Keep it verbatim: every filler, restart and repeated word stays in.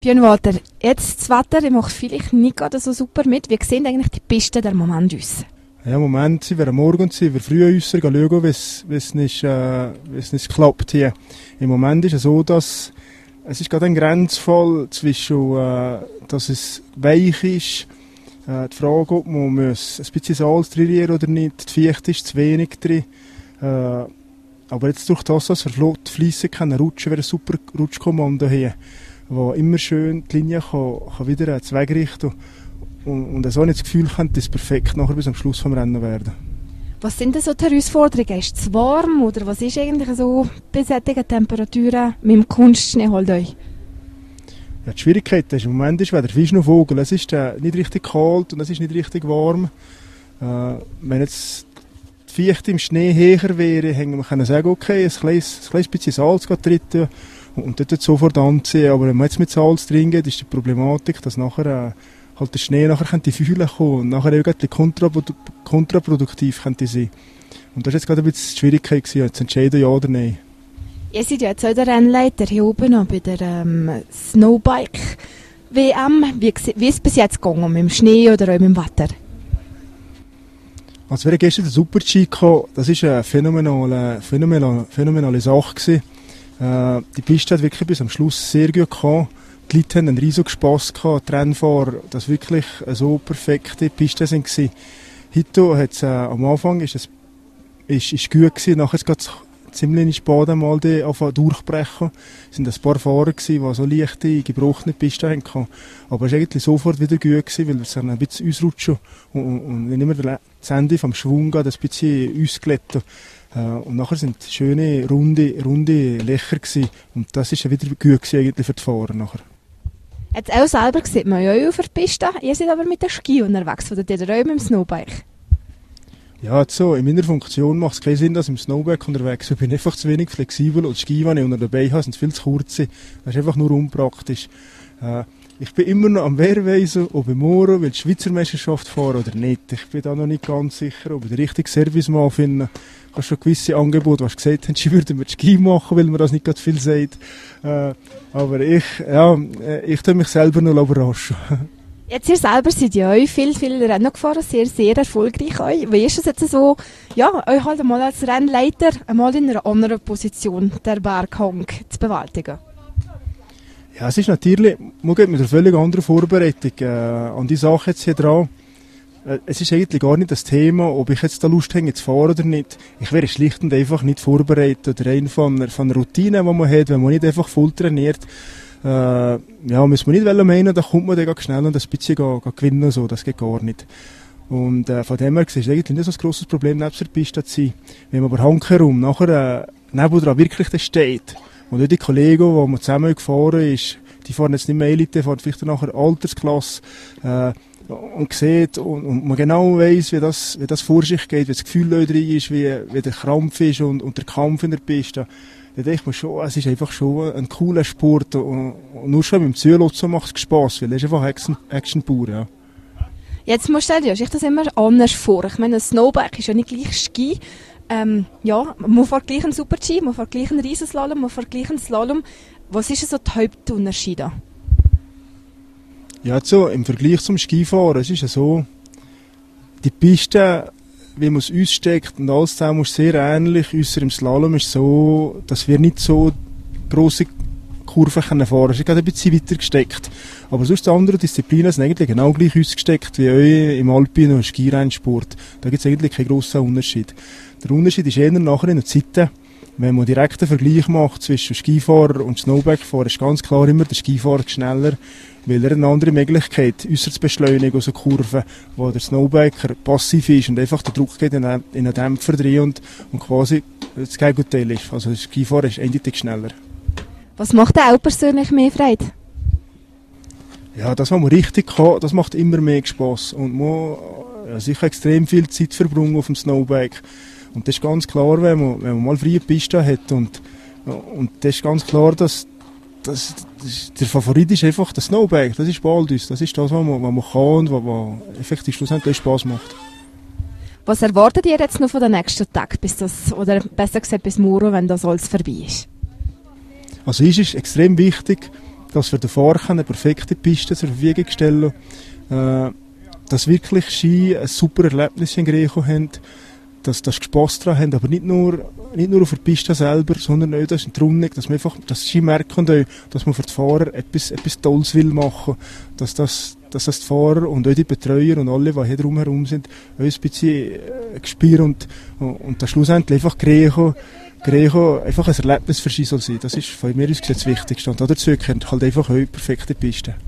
Björn Walter, jetzt das Wetter macht vielleicht nicht gerade so super mit. Wie sehen eigentlich die Pisten der Moment aus? Ja, im Moment sind wir am Morgen, sind wir früh äußern, schauen, wie es nicht, äh, nicht klappt hier. Im Moment ist es so, dass es ist gerade ein Grenzfall zwischen, äh, dass es weich ist, äh, die Frage, ob man muss ein bisschen Salz drin oder nicht, die Fichte ist zu wenig drin. Äh, aber jetzt durch das, dass wir flott fließen können, rutschen wir ein super Rutschkommando hier, wo immer schön die Linie kann, kann wieder äh, zweigrichten und, und so nicht das Gefühl haben, dass es perfekt nachher bis am Schluss vom Rennen werden. Was sind denn so die Herausforderungen? Ist es warm oder was ist eigentlich so bei solchen Temperaturen mit dem Kunstschnee halt euch? Ja, die Schwierigkeit ist, im Moment ist weder Fisch noch Vogel. Es ist äh, nicht richtig kalt und es ist nicht richtig warm. Äh, wenn jetzt die Fichte im Schnee höher wäre, hätten wir sagen, okay, ein kleines, ein kleines bisschen Salz drin und, und dort sofort anziehen. Aber wenn man jetzt mit Salz drin geht, ist die Problematik, dass nachher äh, halt der Schnee nachher könnte fühlen kommen und nachher irgendwie kontraprodu kontraproduktiv könnte sein. Und das war jetzt gerade ein bisschen die Schwierigkeit gewesen, zu entscheiden, ja oder nein. Ihr seid ja jetzt auch der Rennleiter hier oben noch bei der ähm, Snowbike-W M. Wie, wie ist es bis jetzt gegangen, mit dem Schnee oder auch mit dem Wetter? Also wir hatten gestern den Super-G gehabt. Das war eine phänomenale, phänomenale, phänomenale Sache gewesen. Äh, die Piste hat wirklich bis am Schluss sehr gut gehabt. Die Leute haben einen riesigen Spass gehabt, die Rennfahrer, dass wirklich so perfekte Pisten sind gewesen. Heute hat's, äh, am Anfang ist es ist, ist gut gewesen, nachher geht es ziemlich spät einmal die anfangen durchbrechen. Es waren ein paar Fahrer gewesen, die so leichte, gebrochene Pisten hatten. Aber es war eigentlich sofort wieder gut gewesen, weil wir es ein bisschen ausrutschen und, und, und wenn immer das Ende vom Schwung geht, ein bisschen ausglätten. Und nachher sind schöne, runde, runde Löcher gewesen. Und das war wieder gut gewesen, eigentlich für die Fahrer nachher. Jetzt auch selber sieht man ja auf der Piste. Ihr seid aber mit dem Ski unterwegs, oder ihr auch mit dem Snowbike? Ja, so, in meiner Funktion macht es keinen Sinn, dass ich im Snowbike unterwegs bin. Ich bin einfach zu wenig flexibel und die Ski, die ich unter dabei habe, sind viel zu kurz. Das ist einfach nur unpraktisch. Äh, ich bin immer noch am Wehrweisen, ob ich morgen will die Schweizer Meisterschaft fahren oder nicht. Ich bin da noch nicht ganz sicher, ob ich den richtigen Servicemann finde. Ich habe schon gewisse Angebote, was gesagt haben, sie würden mir die Ski machen, weil man das nicht gerade viel sagt. Äh, aber ich, ja, ich tue mich selber noch überraschen. Jetzt ihr selber seid ja auch viel, viel Rennen gefahren, sehr, sehr erfolgreich euch. Wie ist es jetzt so, ja, euch halt einmal als Rennleiter einmal in einer anderen Position der Berghang zu bewältigen? Ja, es ist natürlich, man geht mit einer völlig anderen Vorbereitung äh, an die Sache jetzt hier dran. Äh, es ist eigentlich gar nicht das Thema, ob ich jetzt da Lust habe zu fahren oder nicht. Ich wäre schlicht und einfach nicht vorbereitet oder rein von einer, von einer Routine, die man hat, wenn man nicht einfach voll trainiert. Äh, ja, muss man nicht meinen, da kommt man dann schnell und ein bisschen gehen, gehen gewinnen, so, das geht gar nicht. Und äh, von dem her ist es eigentlich nicht so ein grosses Problem, neben der Piste zu sein. Wenn man aber herum nachher äh, nebendran wirklich da steht und auch die Kollegen, die man zusammen gefahren ist, die fahren jetzt nicht mehr Elite, die fahren vielleicht nachher Altersklasse äh, und sieht und, und man genau weiss, wie das, wie das vor sich geht, wie das Gefühl da drin ist, wie, wie der Krampf ist und, und der Kampf in der Piste. Da denke ich mir schon, es ist einfach schon ein cooler Sport und, und nur schon mit dem Zuhören macht es Spass, weil es ist einfach Action, Action pur, ja. Jetzt musst du dir das immer anders vor. Ich meine, ein Snowbike ist ja nicht gleich Ski. Ähm, ja, man fährt gleich einen Super-G, man fährt gleich einen Riesenslalom, man fährt gleich einen Slalom. Was ist so der Hauptunterschied? Ja, so, im Vergleich zum Skifahren, es ist ja so, die Piste, wie man es aussteckt und alles zusammen ist sehr ähnlich. Ausser im Slalom ist es so, dass wir nicht so grosse Kurven fahren können. Es ist gerade ein bisschen weiter gesteckt. Aber sonst die anderen Disziplinen sind eigentlich genau gleich ausgesteckt wie euch im Alpinen und Skirennsport. Da gibt es eigentlich keinen grossen Unterschied. Der Unterschied ist eher nachher in der Zeit. Wenn man direkt einen Vergleich macht zwischen Skifahrer und Snowboardfahrer, ist ganz klar immer der Skifahrer schneller, weil er eine andere Möglichkeit, äußerst zu beschleunigen aus einer Kurve, wo der Snowbiker passiv ist und einfach der Druck geht in einen, in einen Dämpfer drin und, und quasi das Gegenteil ist. Also der Skifahrer ist eindeutig schneller. Was macht dir auch persönlich mehr Freude? Ja, das, was man richtig kann, das macht immer mehr Spass. Und man, also ich habe extrem viel Zeit verbrungen auf dem Snowbike. Und das ist ganz klar, wenn man, wenn man mal freie Piste hat. Und, und das ist ganz klar, dass, dass, dass der Favorit ist einfach das Snowbike. Das ist Baldus. Das ist das, was man, was man kann und was, was effektiv schlussendlich Spass macht. Was erwartet ihr jetzt noch von den nächsten Tagen, bis das, oder besser gesagt bis morgen, wenn das alles vorbei ist? Also es ist extrem wichtig, dass wir den Fahrern eine perfekte Piste zur Verfügung stellen, äh, dass wirklich Ski ein super Erlebnis in Greco haben, dass das Spass daran haben, aber nicht nur, nicht nur auf der Piste selber, sondern auch das in der Runde, dass wir einfach, das Ski merken auch, dass man für die Fahrer etwas, etwas Tolles will machen, dass das, dass das die Fahrer und auch die Betreuer und alle, die hier drumherum sind, auch ein bisschen äh, spüren und, und, und das schlussendlich einfach Greco, Greco einfach ein Erlebnis für sie soll sein. Das ist von mir aus das Wichtigste. Und dazu gehört halt einfach auch perfekte Piste.